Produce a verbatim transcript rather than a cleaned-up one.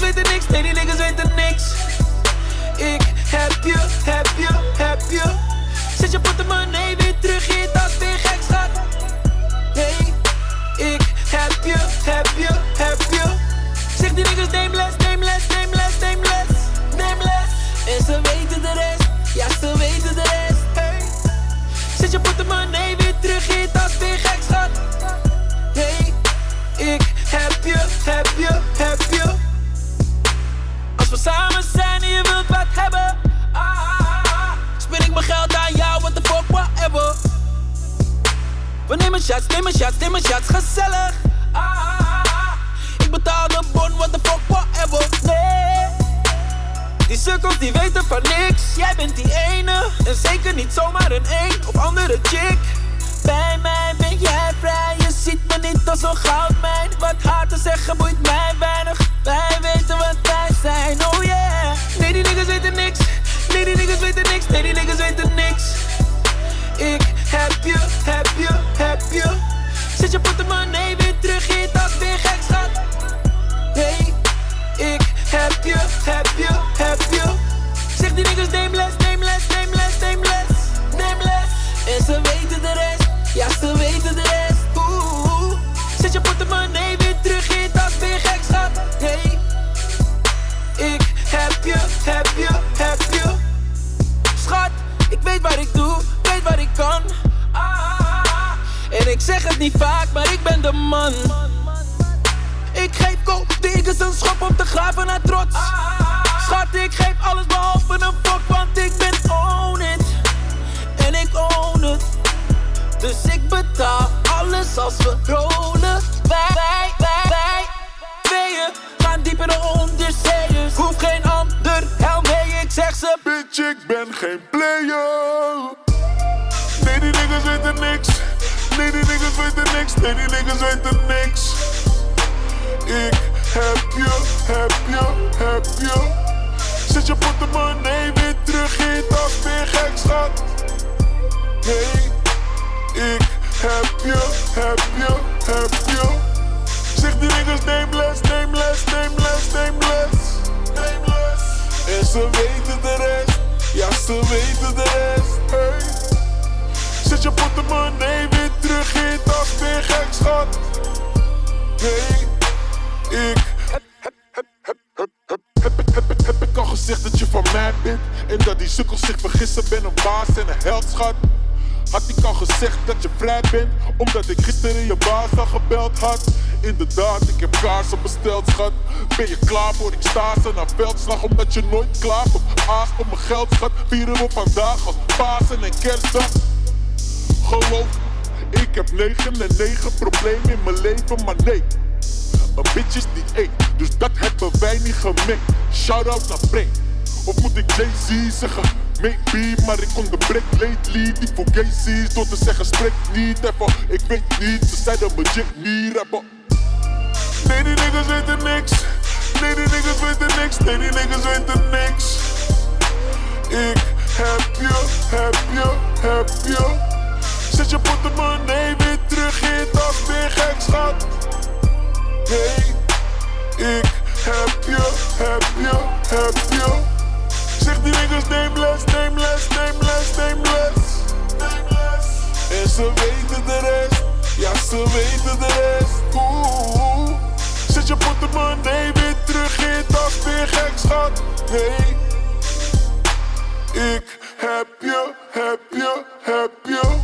weten niks, nee die niggas weten niks. Ik heb je, heb je, heb je. Zet je portemonnee weer terug in je tas, weer gek schat. Hey, ik heb je, heb je, heb je. Zeg die niggas neem les, neem les, neem les, neem les, neem les. En ze weten de rest, ja ze weten de rest. Hey, zet je portemonnee weer terug in je tas, weer gek schat. Hey, ik heb je, heb je, heb je. Als we samen zijn en je wilt wat hebben, ah, ah, ah. Spin ik mijn geld aan jou, what the fuck, whatever. We nemen shots, nemen shots, nemen shots, gezellig. Ah, ah, ah. Ik betaal de bon, what the fuck, whatever. Nee, die sukkels die weten van niks. Jij bent die ene, en zeker niet zomaar een een of andere chick. Bij mij ben jij vrij, je ziet me niet als een goudmijn. Wat hard te zeggen boeit mij weinig. Wij weten wat wij zijn, oh yeah. Nee die niggas weten niks, nee die niggas weten niks, nee die niggas weten niks. Ik heb je, heb je, heb je. Zet je portemonnee weer terug in je tas, weer gek schat. Hey, ik heb je, heb je, heb je. Zeg die niggas neem les, neem les, neem les, neem les, neem les. En ze weten de rest, ja ze weten de rest. Oeh, zet je portemonnee weer terug in je tas, weer gek schat. Hey, ik heb je, heb je, heb je. Schat, ik weet wat ik doe, weet wat ik kan. Ah, ah, ah. En ik zeg het niet vaak, maar ik ben de man. Ik geef koopdiggers een schop om te graven naar trots. Schat, ik geef alles behalve een fok, want ik ben own it. En ik own het. Dus ik betaal alles als we rollen. Wij, wij, wij, wij, tweeën gaan diep in de onderzeeërs. Hoef geen ander hel mee, ik zeg ze. Bitch, ik ben geen player. Nee, die niggas weten niks. Nee, die niggas weten niks. Nee, die niggas weten niks. Ik heb je, heb je, heb je. Zet je portemonnee weer terug in je tas, weer gek schat. Hey, ik heb je, heb je, heb je. Zeg die niggas neem les, neem les, neem les, neem les, neem les. En ze weten de rest, ja ze weten de rest. Hey, zet je portemonnee weer terug in je tas, weer gek schat. Hey, ik heb, heb, heb, heb, heb, heb, heb, heb, heb, heb ik al gezegd dat je van mij bent. En dat die sukkels zich vergissen, ben een baas en een held schat. Had ik al gezegd dat je vrij bent, omdat ik gisteren je baas al gebeld had. Inderdaad, ik heb kaarsen besteld schat. Ben je klaar voor ik sta ze naar veldslag, omdat je nooit klaagt of aast op mijn geld schat. Vieren we vandaag als Pasen en Kerstdag. Geloof, ik heb negen en negen problemen in mijn leven, maar nee. Een bitch is niet één, dus dat hebben wij niet gemeen. Shout-out naar Brain, of moet ik Jay-Z zeggen? Maybe, maar ik onderbreek lately die voor Gacy's. Door te zeggen spreek niet even, ik weet niet. Ze zeiden me jig niet rappen. Nee die niggas weten niks. Nee die niggas weten niks. Nee die niggas weten niks. Ik heb je, heb je, heb je. Zet je portemonnee weer terug in je tas, weer gek schat. Hey, ik heb je, heb je, heb je. Zeg die niggas neem les, neem les, neem les, neem les, neem les. En ze weten de rest, ja ze weten de rest. Oeh, zet je portemonnee weer terug in je tas, weer gek schat. Hey, ik heb je, heb je, heb je.